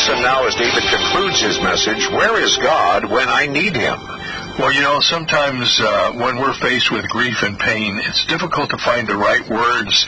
Listen now as David concludes his message, Where is God when I need Him? Well, sometimes when we're faced with grief and pain, it's difficult to find the right words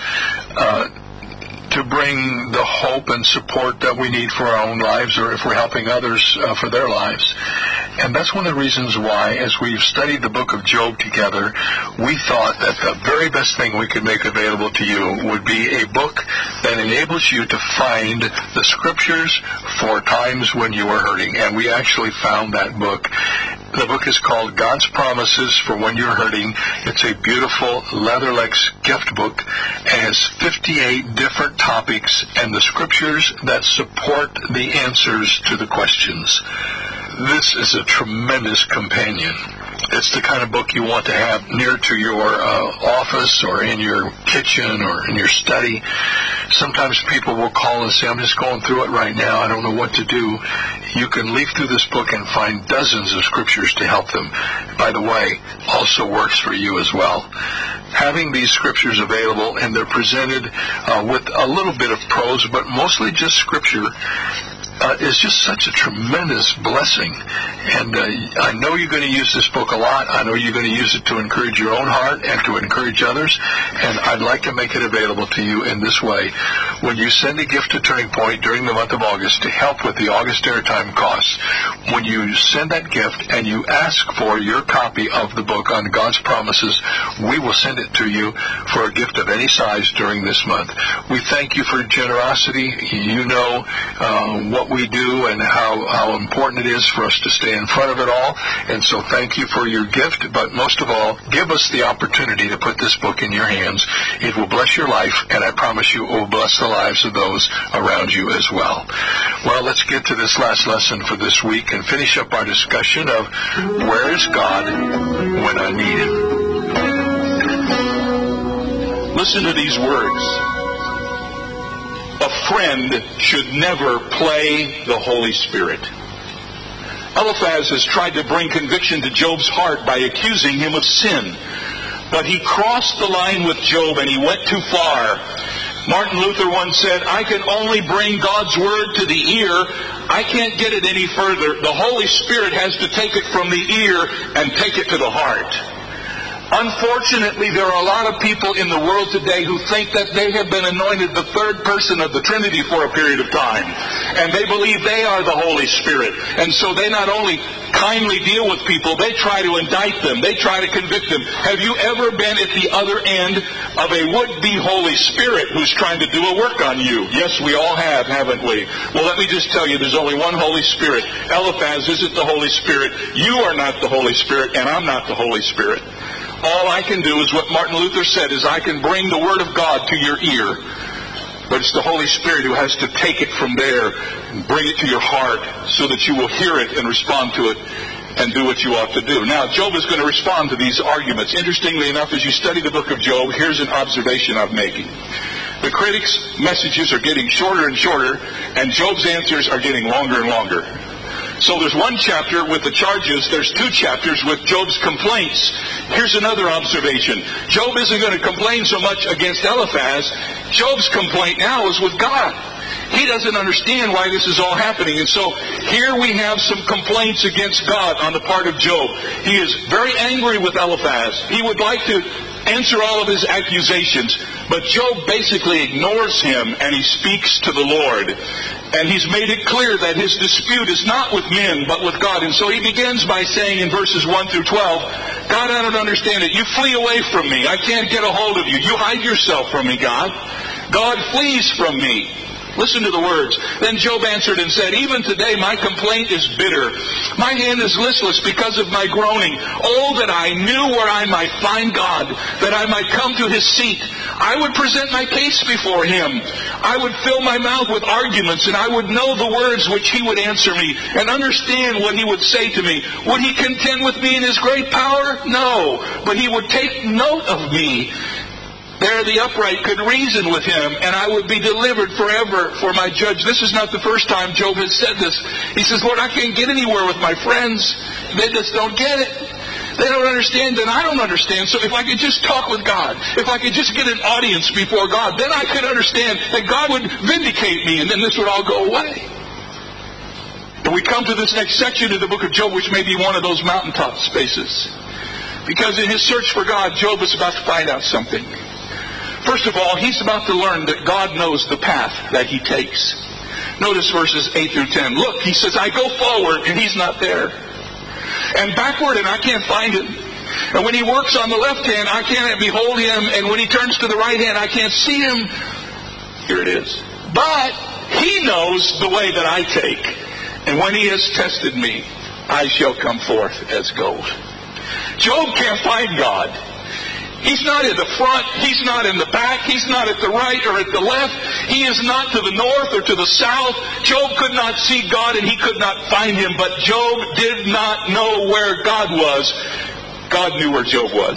to bring the hope and support that we need for our own lives, or if we're helping others for their lives. And that's one of the reasons why, as we've studied the book of Job together, we thought that the very best thing we could make available to you would be a book that enables you to find the scriptures for times when you are hurting. And we actually found that book. The book is called God's Promises for When You're Hurting. It's a beautiful Leatherlex gift book. It has 58 different topics and the scriptures that support the answers to the questions. This is a tremendous companion. It's the kind of book you want to have near to your office or in your kitchen or in your study. Sometimes people will call and say, I'm just going through it right now. I don't know what to do. You can leaf through this book and find dozens of scriptures to help them. By the way, also works for you as well. Having these scriptures available, and they're presented with a little bit of prose, but mostly just scripture, is just such a tremendous blessing. And I know you're going to use this book a lot. I know you're going to use it to encourage your own heart and to encourage others. And I'd like to make it available to you in this way. When you send a gift to Turning Point during the month of August to help with the August airtime costs, when you send that gift and you ask for your copy of the book on God's Promises, we will send it to you for a gift of any size during this month. We thank you for your generosity. You know what we do and how important it is for us to stay in front of it all. And so thank you for your gift, but most of all, give us the opportunity to put this book in your hands. It will bless your life, and I promise you it will bless the lives of those around you as well. Well, let's get to this last lesson for this week and finish up our discussion of where is God when I need Him. Listen to these words. A friend should never play the Holy Spirit. Eliphaz has tried to bring conviction to Job's heart by accusing him of sin. But he crossed the line with Job and he went too far. Martin Luther once said, I can only bring God's word to the ear. I can't get it any further. The Holy Spirit has to take it from the ear and take it to the heart. Unfortunately, there are a lot of people in the world today who think that they have been anointed the third person of the Trinity for a period of time. And they believe they are the Holy Spirit. And so they not only kindly deal with people, they try to indict them. They try to convict them. Have you ever been at the other end of a would-be Holy Spirit who's trying to do a work on you? Yes, we all have, haven't we? Well, let me just tell you, there's only one Holy Spirit. Eliphaz isn't the Holy Spirit. You are not the Holy Spirit, and I'm not the Holy Spirit. All I can do is what Martin Luther said, is I can bring the Word of God to your ear. But it's the Holy Spirit who has to take it from there and bring it to your heart so that you will hear it and respond to it and do what you ought to do. Now, Job is going to respond to these arguments. Interestingly enough, as you study the book of Job, here's an observation I'm making. The critics' messages are getting shorter and shorter, and Job's answers are getting longer and longer. So there's one chapter with the charges. There's two chapters with Job's complaints. Here's another observation. Job isn't going to complain so much against Eliphaz. Job's complaint now is with God. He doesn't understand why this is all happening. And so here we have some complaints against God on the part of Job. He is very angry with Eliphaz. He would like to answer all of his accusations, but Job basically ignores him and he speaks to the Lord. And he's made it clear that his dispute is not with men, but with God. And so he begins by saying in verses 1 through 12, God, I don't understand it. You flee away from me. I can't get a hold of you. You hide yourself from me, God. God flees from me. Listen to the words. Then Job answered and said, even today my complaint is bitter. My hand is listless because of my groaning. Oh, that I knew where I might find God, that I might come to his seat. I would present my case before him. I would fill my mouth with arguments, and I would know the words which he would answer me, and understand what he would say to me. Would he contend with me in his great power? No, but he would take note of me. There the upright could reason with him, and I would be delivered forever for my judge. This is not the first time Job has said this. He says, Lord, I can't get anywhere with my friends. They just don't get it. They don't understand, and I don't understand. So if I could just talk with God, if I could just get an audience before God, then I could understand that God would vindicate me, and then this would all go away. And we come to this next section of the book of Job, which may be one of those mountaintop spaces. Because in his search for God, Job is about to find out something. First of all, he's about to learn that God knows the path that he takes. Notice verses 8 through 10. Look, he says, I go forward and he's not there. And backward and I can't find him. And when he works on the left hand, I can't behold him. And when he turns to the right hand, I can't see him. Here it is. But he knows the way that I take. And when he has tested me, I shall come forth as gold. Job can't find God. He's not in the front. He's not in the back. He's not at the right or at the left. He is not to the north or to the south. Job could not see God and he could not find him. But Job did not know where God was. God knew where Job was.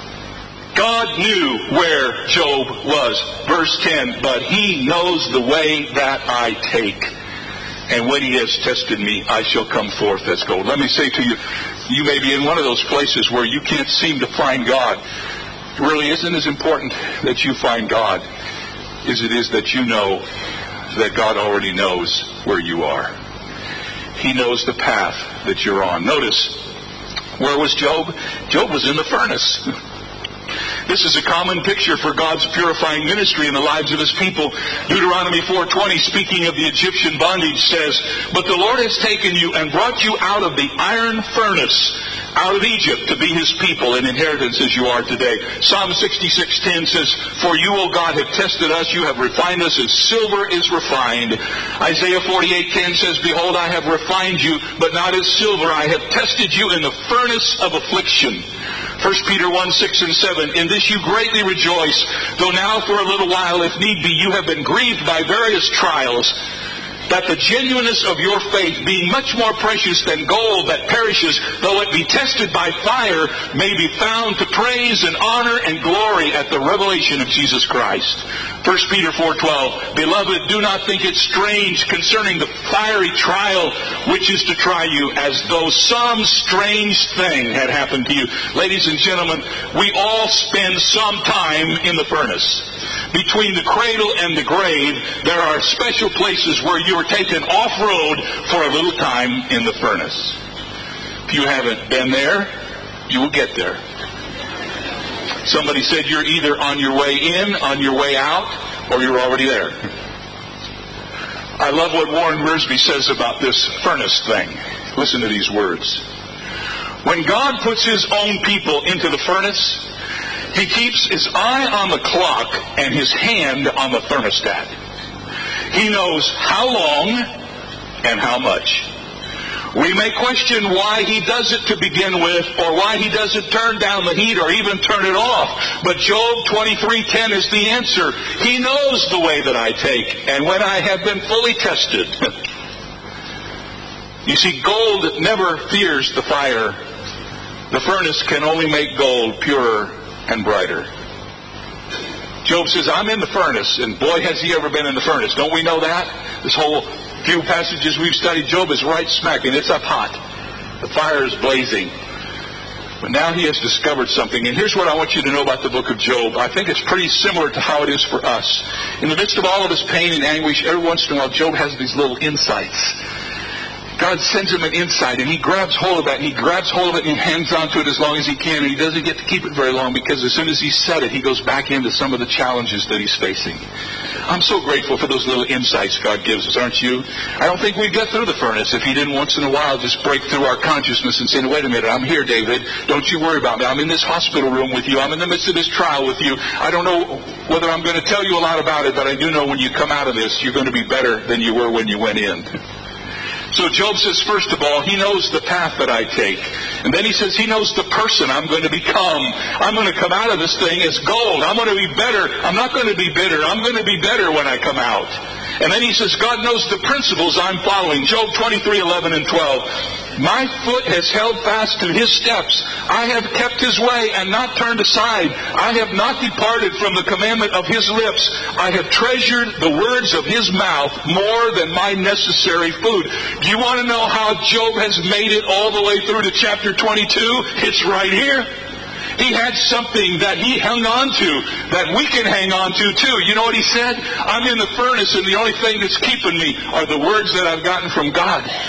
God knew where Job was. Verse 10, but he knows the way that I take. And when he has tested me, I shall come forth as gold. Let me say to you, you may be in one of those places where you can't seem to find God. It really isn't as important that you find God as it is that you know that God already knows where you are. He knows the path that you're on. Notice, where was Job? Job was in the furnace. This is a common picture for God's purifying ministry in the lives of his people. Deuteronomy 4:20, speaking of the Egyptian bondage, says, but the Lord has taken you and brought you out of the iron furnace, out of Egypt, to be his people and inheritance as you are today. Psalm 66:10 says, for you, O God, have tested us. You have refined us as silver is refined. Isaiah 48:10 says, behold, I have refined you, but not as silver. I have tested you in the furnace of affliction. 1 Peter 1:6 and 7, in this you greatly rejoice, though now for a little while, if need be, you have been grieved by various trials, that the genuineness of your faith, being much more precious than gold that perishes, though it be tested by fire, may be found to praise and honor and glory at the revelation of Jesus Christ. 1 Peter 4:12, beloved, do not think it strange concerning the fiery trial which is to try you, as though some strange thing had happened to you. Ladies and gentlemen, we all spend some time in the furnace. Between the cradle and the grave, there are special places where you are taken off-road for a little time in the furnace. If you haven't been there, you will get there. Somebody said you're either on your way in, on your way out, or you're already there. I love what Warren Wiersbe says about this furnace thing. Listen to these words. When God puts his own people into the furnace, he keeps his eye on the clock and his hand on the thermostat. He knows how long and how much. We may question why he does it to begin with, or why he doesn't turn down the heat or even turn it off. But Job 23:10 is the answer. He knows the way that I take, and when I have been fully tested. You see, gold never fears the fire. The furnace can only make gold purer and brighter. Job says, I'm in the furnace, and boy, has he ever been in the furnace. Don't we know that? This whole few passages we've studied, Job is right smack, and it's up hot. The fire is blazing. But now he has discovered something, and here's what I want you to know about the book of Job. I think it's pretty similar to how it is for us. In the midst of all of his pain and anguish, every once in a while, Job has these little insights. God sends him an insight, and he grabs hold of that, and he grabs hold of it, and he hangs on to it as long as he can, and he doesn't get to keep it very long, because as soon as he said it, he goes back into some of the challenges that he's facing. I'm so grateful for those little insights God gives us, aren't you? I don't think we'd get through the furnace if he didn't once in a while just break through our consciousness and say, wait a minute, I'm here, David. Don't you worry about me. I'm in this hospital room with you. I'm in the midst of this trial with you. I don't know whether I'm going to tell you a lot about it, but I do know when you come out of this, you're going to be better than you were when you went in. So Job says, first of all, he knows the path that I take. And then he says he knows the person I'm going to become. I'm going to come out of this thing as gold. I'm going to be better. I'm not going to be bitter. I'm going to be better when I come out. And then he says God knows the principles I'm following. Job 23:11 and 12. My foot has held fast to his steps. I have kept his way and not turned aside. I have not departed from the commandment of his lips. I have treasured the words of his mouth more than my necessary food. Do you want to know how Job has made it all the way through to chapter 22? It's right here. He had something that he hung on to that we can hang on to too. You know what he said? I'm in the furnace, and the only thing that's keeping me are the words that I've gotten from God.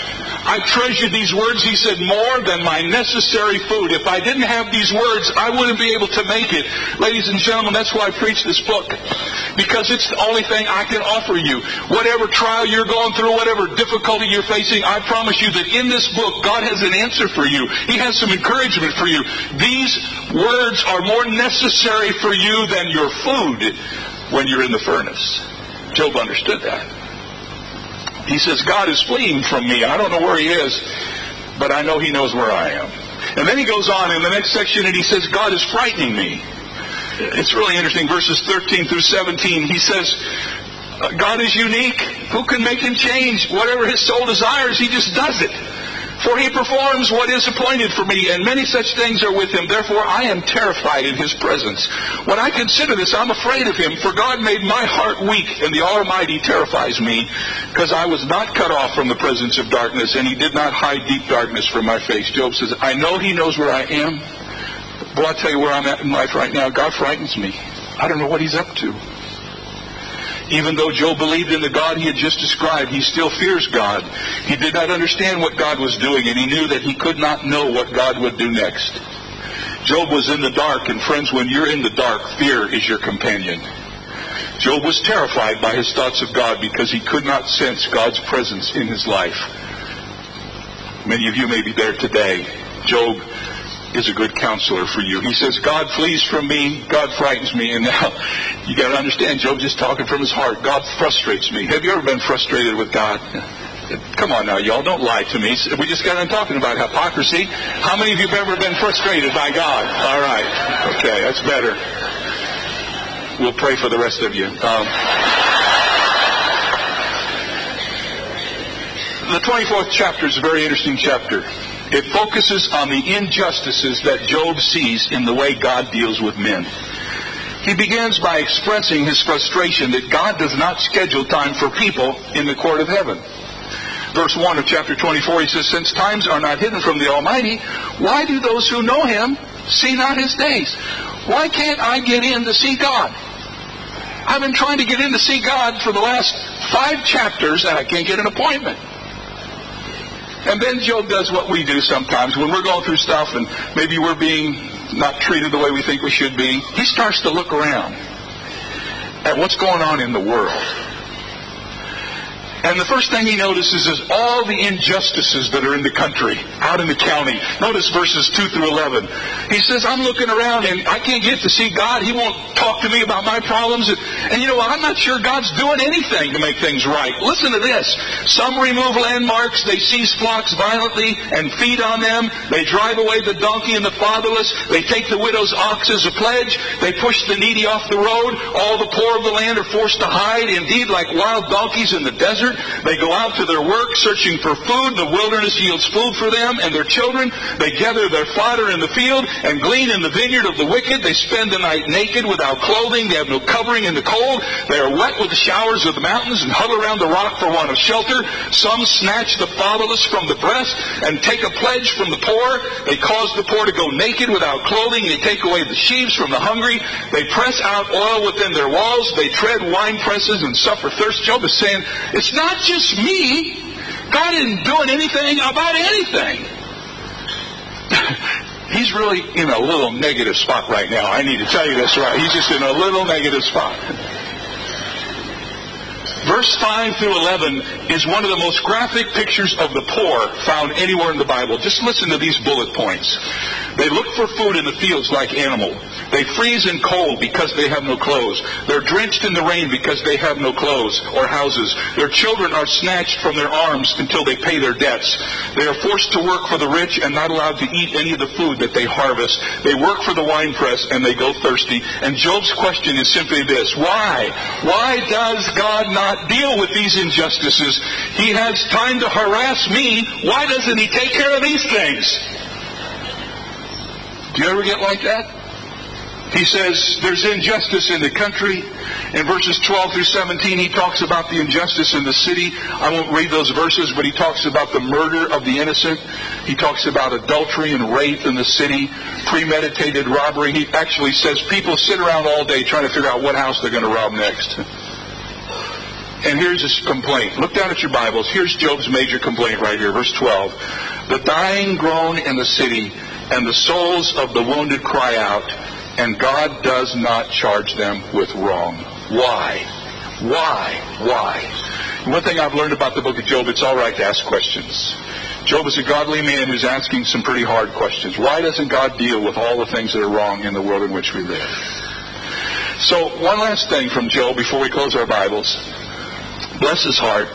I treasure these words, he said, more than my necessary food. If I didn't have these words, I wouldn't be able to make it. Ladies and gentlemen, that's why I preach this book. Because it's the only thing I can offer you. Whatever trial you're going through, whatever difficulty you're facing, I promise you that in this book, God has an answer for you. He has some encouragement for you. These words are more necessary for you than your food when you're in the furnace. Job understood that. He says, God is fleeing from me. I don't know where he is, but I know he knows where I am. And then he goes on in the next section and he says, God is frightening me. It's really interesting. Verses 13 through 17, he says, God is unique. Who can make him change? Whatever his soul desires, he just does it. For he performs what is appointed for me, and many such things are with him. Therefore I am terrified in his presence. When I consider this, I'm afraid of him, for God made my heart weak, and the Almighty terrifies me, because I was not cut off from the presence of darkness, and he did not hide deep darkness from my face. Job says, I know he knows where I am. Well, I'll tell you where I'm at in life right now. God frightens me. I don't know what he's up to. Even though Job believed in the God he had just described, he still fears God. He did not understand what God was doing, and he knew that he could not know what God would do next. Job was in the dark, and friends, when you're in the dark, fear is your companion. Job was terrified by his thoughts of God because he could not sense God's presence in his life. Many of you may be there today. Job is a good counselor for you. He says, God flees from me, God frightens me. And now, you got to understand, Job just talking from his heart. God frustrates me. Have you ever been frustrated with God? Come on now, y'all, don't lie to me. We just got on talking about hypocrisy. How many of you have ever been frustrated by God? All right. Okay, that's better. We'll pray for the rest of you. The 24th chapter is a very interesting chapter. It focuses on the injustices that Job sees in the way God deals with men. He begins by expressing his frustration that God does not schedule time for people in the court of heaven. Verse 1 of chapter 24, he says, since times are not hidden from the Almighty, why do those who know him see not his days? Why can't I get in to see God? I've been trying to get in to see God for the last 5 chapters, and I can't get an appointment. And then Job does what we do sometimes when we're going through stuff and maybe we're being not treated the way we think we should be. He starts to look around at what's going on in the world. And the first thing he notices is all the injustices that are in the country, out in the county. Notice verses 2 through 11. He says, I'm looking around and I can't get to see God. He won't talk to me about my problems. And you know what? I'm not sure God's doing anything to make things right. Listen to this. Some remove landmarks. They seize flocks violently and feed on them. They drive away the donkey and the fatherless. They take the widow's ox as a pledge. They push the needy off the road. All the poor of the land are forced to hide. Indeed, like wild donkeys in the desert, they go out to their work searching for food. The wilderness yields food for them and their children. They gather their fodder in the field and glean in the vineyard of the wicked. They spend the night naked without clothing. They have no covering in the cold. They are wet with the showers of the mountains and huddle around the rock for want of shelter. Some snatch the fatherless from the breast and take a pledge from the poor. They cause the poor to go naked without clothing. They take away the sheaves from the hungry. They press out oil within their walls. They tread wine presses and suffer thirst. Job is saying, it's not just me. God isn't doing anything about anything. He's really in a little negative spot right now. I need to tell you this right. He's just in a little negative spot. Verse 5 through 11 is one of the most graphic pictures of the poor found anywhere in the Bible. Just listen to these bullet points. They look for food in the fields like animals. They freeze in cold because they have no clothes. They're drenched in the rain because they have no clothes or houses. Their children are snatched from their arms until they pay their debts. They are forced to work for the rich and not allowed to eat any of the food that they harvest. They work for the winepress and they go thirsty. And Job's question is simply this: why? Why does God not deal with these injustices? He has time to harass me. Why doesn't he take care of these things? Do you ever get like that? He says there's injustice in the country. In verses 12 through 17, he talks about the injustice in the city. I won't read those verses, but he talks about the murder of the innocent. He talks about adultery and rape in the city, premeditated robbery. He actually says people sit around all day trying to figure out what house they're going to rob next. And here's his complaint. Look down at your Bibles. Here's Job's major complaint right here, verse 12. The dying groan in the city, and the souls of the wounded cry out, and God does not charge them with wrong. Why? One thing I've learned about the book of Job, it's all right to ask questions. Job is a godly man who's asking some pretty hard questions. Why doesn't God deal with all the things that are wrong in the world in which we live? So, one last thing from Job before we close our Bibles. Bless his heart.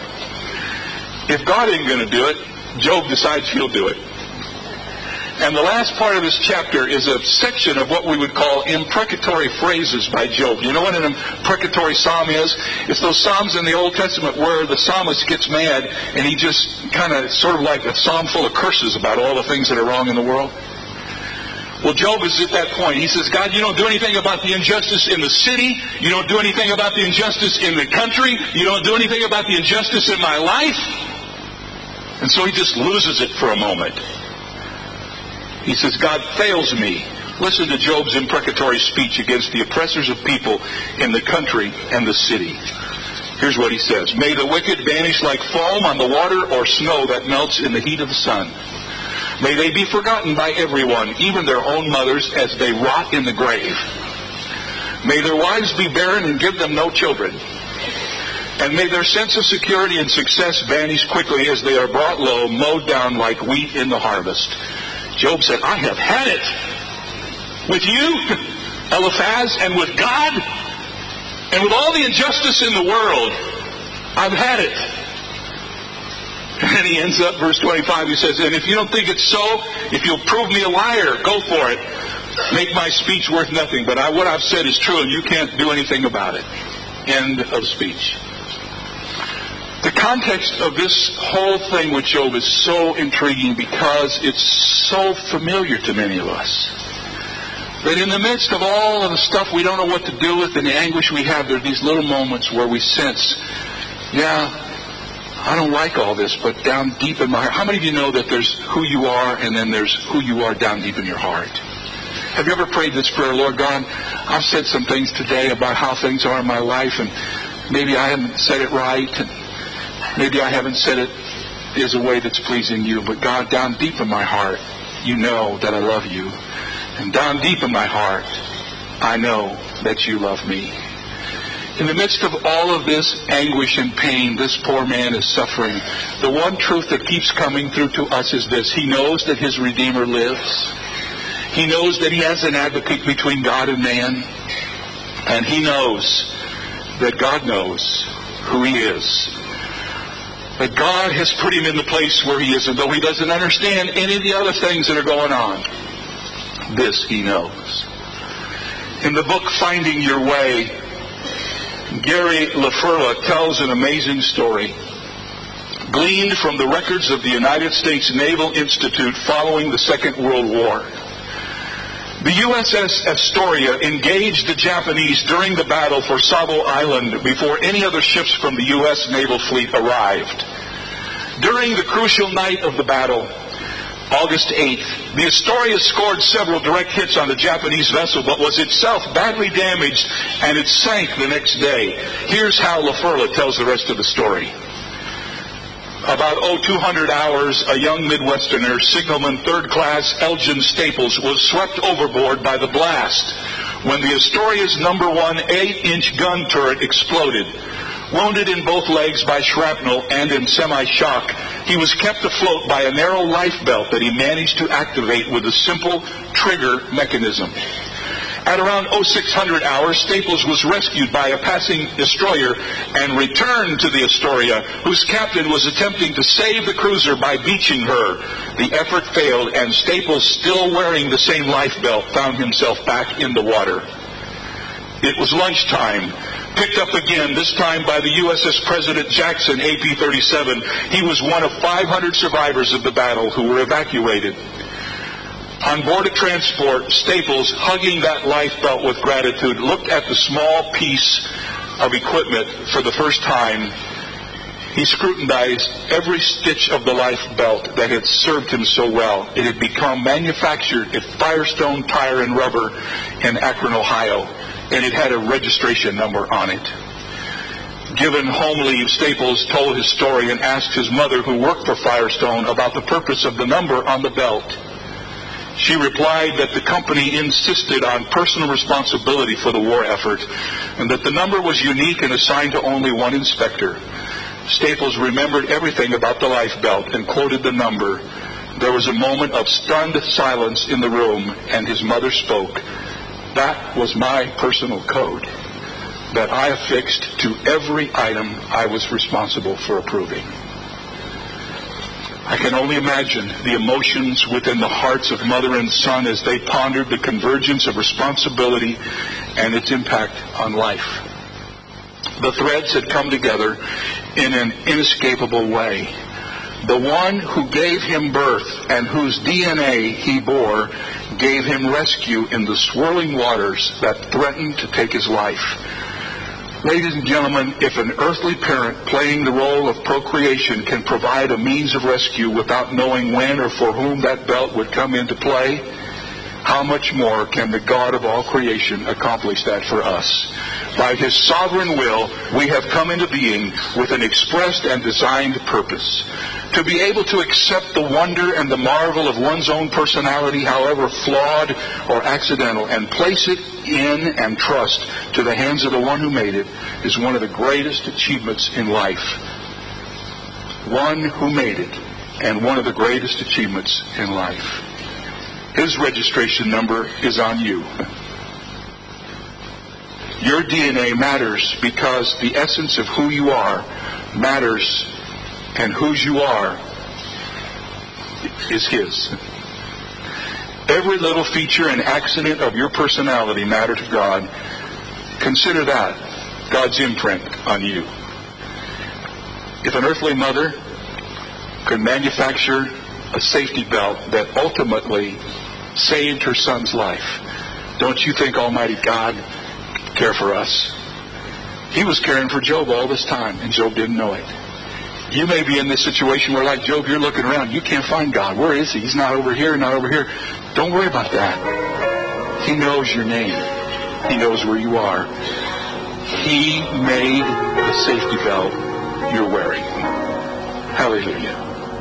If God ain't going to do it, Job decides he'll do it. And the last part of this chapter is a section of what we would call imprecatory phrases by Job. You know what an imprecatory psalm is? It's those psalms in the Old Testament where the psalmist gets mad and he just kind of sort of like a psalm full of curses about all the things that are wrong in the world. Well, Job is at that point. He says, God, you don't do anything about the injustice in the city. You don't do anything about the injustice in the country. You don't do anything about the injustice in my life. And so he just loses it for a moment. He says, God fails me. Listen to Job's imprecatory speech against the oppressors of people in the country and the city. Here's what he says. May the wicked vanish like foam on the water or snow that melts in the heat of the sun. May they be forgotten by everyone, even their own mothers, as they rot in the grave. May their wives be barren and give them no children. And may their sense of security and success vanish quickly as they are brought low, mowed down like wheat in the harvest. Job said, I have had it with you, Eliphaz, and with God, and with all the injustice in the world. I've had it. And he ends up, verse 25, he says, and if you don't think it's so, if you'll prove me a liar, go for it. Make my speech worth nothing. But what I've said is true, and you can't do anything about it. End of speech. The context of this whole thing with Job is so intriguing because it's so familiar to many of us. That in the midst of all of the stuff we don't know what to do with and the anguish we have, there are these little moments where we sense, yeah, I don't like all this, but down deep in my heart. How many of you know that there's who you are and then there's who you are down deep in your heart? Have you ever prayed this prayer, Lord God, I've said some things today about how things are in my life, and maybe I haven't said it right, and maybe I haven't said it as a way that's pleasing you, but God, down deep in my heart, you know that I love you. And down deep in my heart, I know that you love me. In the midst of all of this anguish and pain this poor man is suffering, the one truth that keeps coming through to us is this. He knows that his Redeemer lives. He knows that he has an advocate between God and man. And he knows that God knows who he is. That God has put him in the place where he is, and though he doesn't understand any of the other things that are going on, this he knows. In the book Finding Your Way, Gary LaFurla tells an amazing story, gleaned from the records of the United States Naval Institute following the Second World War. The USS Astoria engaged the Japanese during the battle for Savo Island before any other ships from the U.S. Naval Fleet arrived. During the crucial night of the battle, August 8th, the Astoria scored several direct hits on the Japanese vessel, but was itself badly damaged, and it sank the next day. Here's how LaFurla tells the rest of the story. About 200 hours, a young Midwesterner, signalman 3rd class Elgin Staples, was swept overboard by the blast when the Astoria's number 1 8-inch gun turret exploded. Wounded in both legs by shrapnel and in semi-shock, he was kept afloat by a narrow life belt that he managed to activate with a simple trigger mechanism. At around 0600 hours, Staples was rescued by a passing destroyer and returned to the Astoria, whose captain was attempting to save the cruiser by beaching her. The effort failed, and Staples, still wearing the same life belt, found himself back in the water. It was lunchtime. Picked up again, this time by the USS President Jackson AP-37. He was one of 500 survivors of the battle who were evacuated. On board a transport, Staples, hugging that life belt with gratitude, looked at the small piece of equipment for the first time. He scrutinized every stitch of the life belt that had served him so well. It had become manufactured at Firestone Tire and Rubber in Akron, Ohio, and it had a registration number on it. Given home leave, Staples told his story and asked his mother, who worked for Firestone, about the purpose of the number on the belt. She replied that the company insisted on personal responsibility for the war effort and that the number was unique and assigned to only one inspector. Staples remembered everything about the life belt and quoted the number. There was a moment of stunned silence in the room, and his mother spoke. That was my personal code that I affixed to every item I was responsible for approving. I can only imagine the emotions within the hearts of mother and son as they pondered the convergence of responsibility and its impact on life. The threads had come together in an inescapable way. The one who gave him birth and whose DNA he bore gave him rescue in the swirling waters that threatened to take his life. Ladies and gentlemen, if an earthly parent playing the role of procreation can provide a means of rescue without knowing when or for whom that belt would come into play, how much more can the God of all creation accomplish that for us? By His sovereign will, we have come into being with an expressed and designed purpose. To be able to accept the wonder and the marvel of one's own personality, however flawed or accidental, and place it in and trust to the hands of the one who made it, is one of the greatest achievements in life. One who made it, and one of the greatest achievements in life. His registration number is on you. Your DNA matters because the essence of who you are matters, and whose you are is His. Every little feature and accident of your personality matter to God. Consider that God's imprint on you. If an earthly mother could manufacture a safety belt that ultimately saved her son's life, don't you think Almighty God could care for us? He was caring for Job all this time, and Job didn't know it. You may be in this situation where, like Job, you're looking around. You can't find God. Where is He? He's not over here, not over here. Don't worry about that. He knows your name. He knows where you are. He made the safety belt you're wearing. Hallelujah.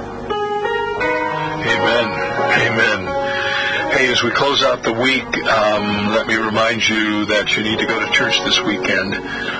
Amen. Amen. Hey, as we close out the week, let me remind you that you need to go to church this weekend.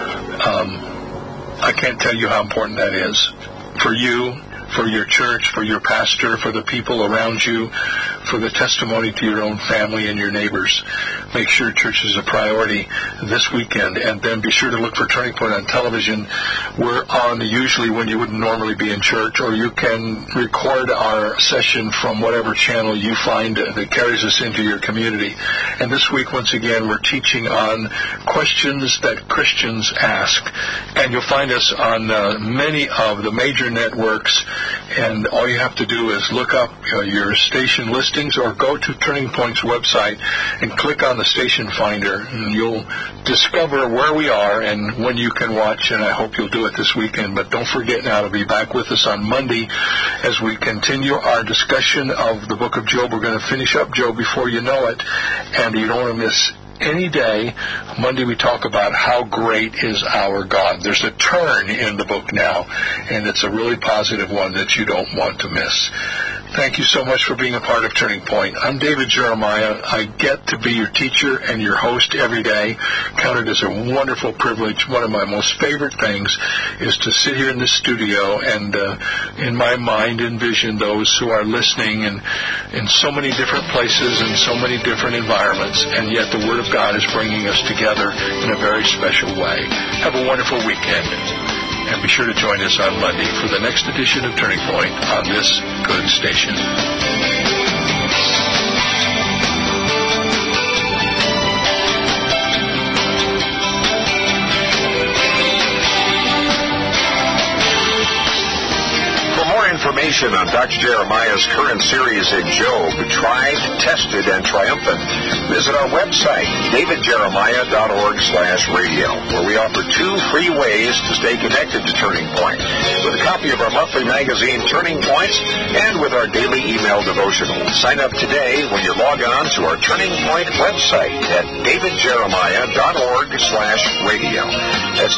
I can't tell you how important that is for you, for your church, for your pastor, for the people around you, for the testimony to your own family and your neighbors. Make sure church is a priority this weekend, and then be sure to look for Turning Point on television. We're on usually when you wouldn't normally be in church, or you can record our session from whatever channel you find that carries us into your community. And this week, once again, we're teaching on questions that Christians ask. And you'll find us on many of the major networks, and all you have to do is look up your station listings or go to Turning Point's website and click on the station finder, and you'll discover where we are and when you can watch, and I hope you'll do it this weekend. But don't forget now to be back with us on Monday as we continue our discussion of the book of Job. We're going to finish up Job before you know it, and you don't want to miss any day. Monday we talk about how great is our God. There's a turn in the book now, and it's a really positive one that you don't want to miss. Thank you so much for being a part of Turning Point. I'm David Jeremiah. I get to be your teacher and your host every day. Count it as a wonderful privilege. One of my most favorite things is to sit here in the studio and in my mind envision those who are listening and in so many different places and so many different environments, and yet the Word of God is bringing us together in a very special way. Have a wonderful weekend. And be sure to join us on Monday for the next edition of Turning Point on this good station. For more more information on Dr. Jeremiah's current series in Job, Tried, Tested, and Triumphant, visit our website, davidjeremiah.org/radio, where we offer 2 free ways to stay connected to Turning Point, with a copy of our monthly magazine, Turning Points, and with our daily email devotional. Sign up today when you log on to our Turning Point website at davidjeremiah.org/radio. That's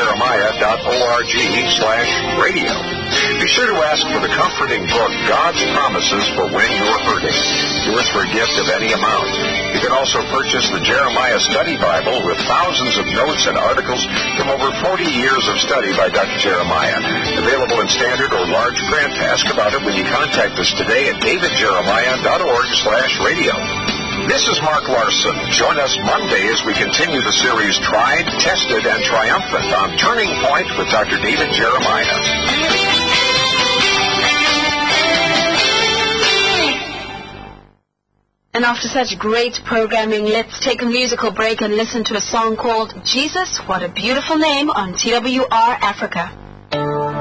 davidjeremiah.org/radio. Be sure to ask for the comforting book, God's Promises for When You're Hurting. Yours for a gift of any amount. You can also purchase the Jeremiah Study Bible with thousands of notes and articles from over 40 years of study by Dr. Jeremiah. Available in standard or large print. Ask about it when you contact us today at davidjeremiah.org/radio. This is Mark Larson. Join us Monday as we continue the series Tried, Tested, and Triumphant on Turning Point with Dr. David Jeremiah. And after such great programming, let's take a musical break and listen to a song called Jesus, What a Beautiful Name on TWR Africa.